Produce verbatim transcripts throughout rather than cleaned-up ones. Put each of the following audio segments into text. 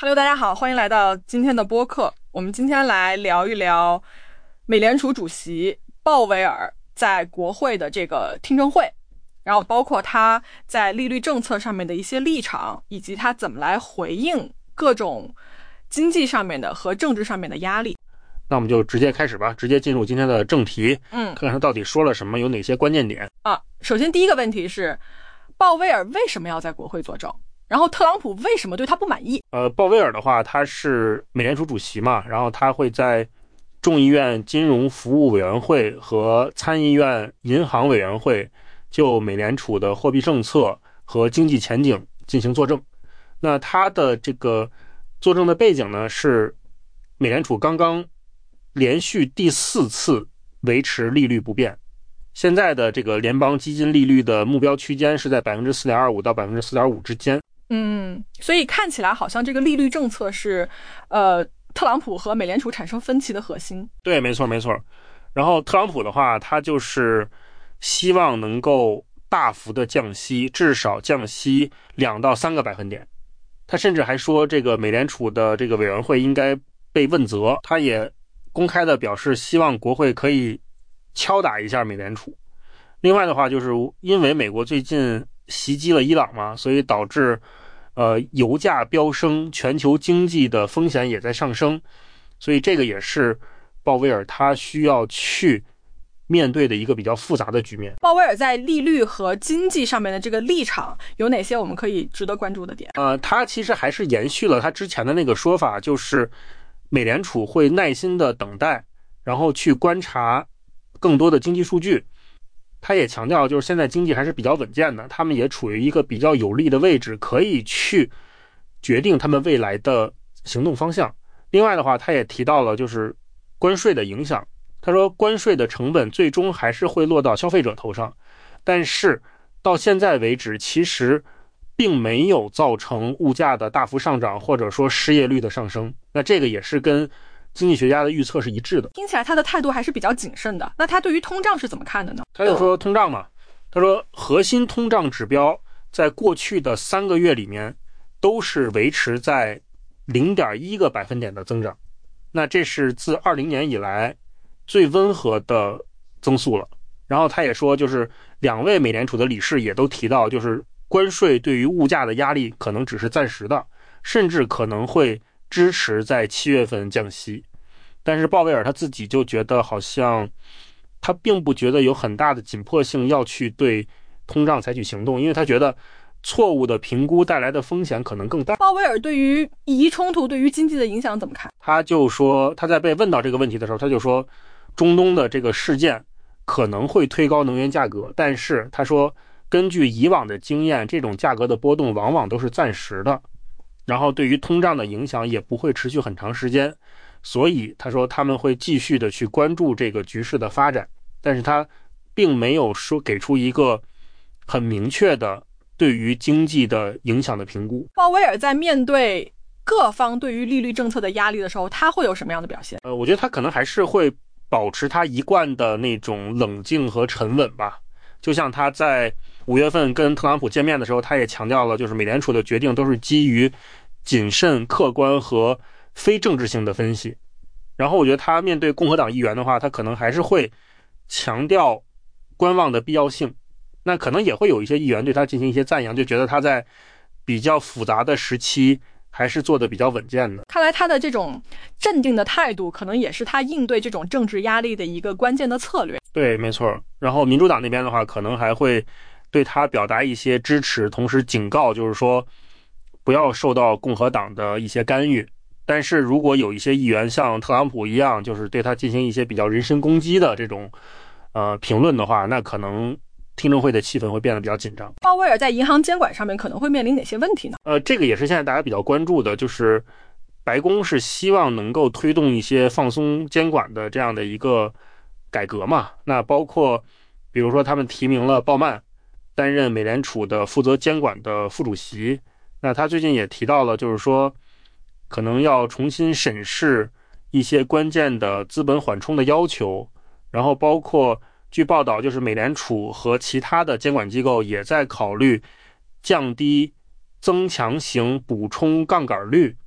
Hello， 大家好，欢迎来到今天的播客。我们今天来聊一聊美联储主席鲍威尔在国会的这个听证会，然后包括他在利率政策上面的一些立场，以及他怎么来回应各种经济上面的和政治上面的压力。 那我们就直接开始吧，直接进入今天的正题， 嗯， 看看他到底说了什么，有哪些关键点啊。首先第一个问题是，鲍威尔为什么要在国会作证？然后特朗普为什么对他不满意？ 呃，鲍威尔的话，他是美联储主席嘛，然后他会在众议院金融服务委员会和参议院银行委员会就美联储的货币政策和经济前景进行作证。那他的这个作证的背景呢，是美联储刚刚连续第四次维持利率不变。现在的这个联邦基金利率的目标区间是在 百分之四点二五 到 百分之四点五 之间。 嗯，所以看起来好像这个利率政策是呃特朗普和美联储产生分歧的核心。 对，没错没错。然后特朗普的话，他就是希望能够大幅的降息，至少降息两到三个百分点。他甚至还说这个美联储的这个委员会应该被问责，他也公开的表示希望国会可以敲打一下美联储。另外的话，就是因为美国最近袭击了伊朗嘛，所以导致呃油价飙升，全球经济的风险也在上升，所以这个也是鲍威尔他需要去面对的一个比较复杂的局面。 鲍威尔在利率和经济上面的这个立场有哪些我们可以值得关注的点？ 呃，他其实还是延续了他之前的那个说法，就是美联储会耐心的等待，然后去观察更多的经济数据。他也强调，就是现在经济还是比较稳健的，他们也处于一个比较有利的位置，可以去决定他们未来的行动方向。另外的话，他也提到了就是关税的影响。他说，关税的成本最终还是会落到消费者头上，但是到现在为止，其实并没有造成物价的大幅上涨，或者说失业率的上升。那这个也是跟经济学家的预测是一致的。 听起来他的态度还是比较谨慎的。那他对于通胀是怎么看的呢？ 他就说通胀嘛，他说核心通胀指标在过去的三个月里面都是维持在 零点一 个百分点的增长，那这是自二零年以来最温和的增速了。然后他也说，就是两位美联储的理事也都提到，就是关税对于物价的压力可能只是暂时的，甚至可能会支持在七月份降息。但是鲍威尔他自己就觉得好像他并不觉得有很大的紧迫性要去对通胀采取行动，因为他觉得错误的评估带来的风险可能更大。 鲍威尔对于以伊冲突对于经济的影响怎么看？ 他就说，他在被问到这个问题的时候，他就说中东的这个事件可能会推高能源价格，但是他说根据以往的经验，这种价格的波动往往都是暂时的，然后对于通胀的影响也不会持续很长时间，所以他说他们会继续的去关注这个局势的发展，但是他并没有说给出一个很明确的对于经济的影响的评估。 鲍威尔在面对各方对于利率政策的压力的时候，他会有什么样的表现？ 呃，我觉得他可能还是会保持他一贯的那种冷静和沉稳吧。就像他在五月份跟特朗普见面的时候，他也强调了，就是美联储的决定都是基于谨慎、客观和非政治性的分析。然后我觉得他面对共和党议员的话，他可能还是会强调观望的必要性。那可能也会有一些议员对他进行一些赞扬，就觉得他在比较复杂的时期还是做的比较稳健的。 看来他的这种镇定的态度可能也是他应对这种政治压力的一个关键的策略。 对，没错。然后民主党那边的话，可能还会对他表达一些支持，同时警告，就是说不要受到共和党的一些干预。但是如果有一些议员像特朗普一样，就是对他进行一些比较人身攻击的这种呃评论的话，那可能听证会的气氛会变得比较紧张。 鲍威尔在银行监管上面可能会面临哪些问题呢？ 呃，这个也是现在大家比较关注的，就是白宫是希望能够推动一些放松监管的这样的一个改革嘛。那包括比如说他们提名了鲍曼担任美联储的负责监管的副主席，那他最近也提到了，就是说可能要重新审视一些关键的资本缓冲的要求，然后包括据报道，就是美联储和其他的监管机构也在考虑降低增强型补充杠杆率，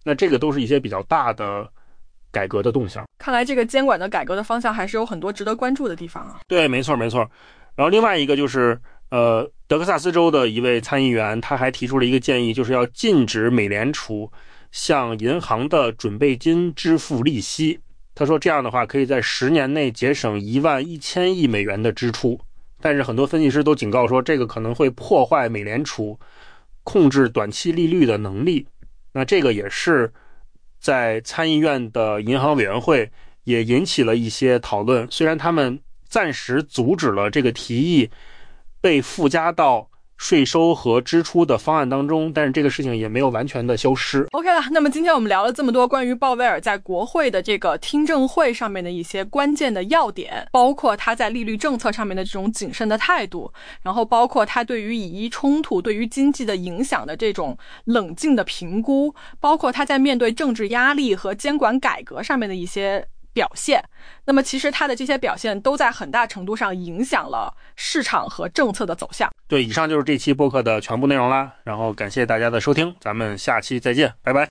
那这个都是一些比较大的改革的动向。 看来这个监管的改革的方向还是有很多值得关注的地方啊。 对，没错没错。然后另外一个就是呃，德克萨斯州的一位参议员，他还提出了一个建议，就是要禁止美联储向银行的准备金支付利息。他说这样的话可以在十年内节省一万一千亿美元的支出。但是很多分析师都警告说，这个可能会破坏美联储控制短期利率的能力。那这个也是在参议院的银行委员会也引起了一些讨论，虽然他们暂时阻止了这个提议被附加到税收和支出的方案当中，但是这个事情也没有完全的消失。 OK 了，那么今天我们聊了这么多关于鲍威尔在国会的这个听证会上面的一些关键的要点，包括他在利率政策上面的这种谨慎的态度，然后包括他对于以伊冲突对于经济的影响的这种冷静的评估，包括他在面对政治压力和监管改革上面的一些表现。那么其实他的这些表现都在很大程度上影响了市场和政策的走向。 对，以上就是这期播客的全部内容啦，然后感谢大家的收听，咱们下期再见，拜拜。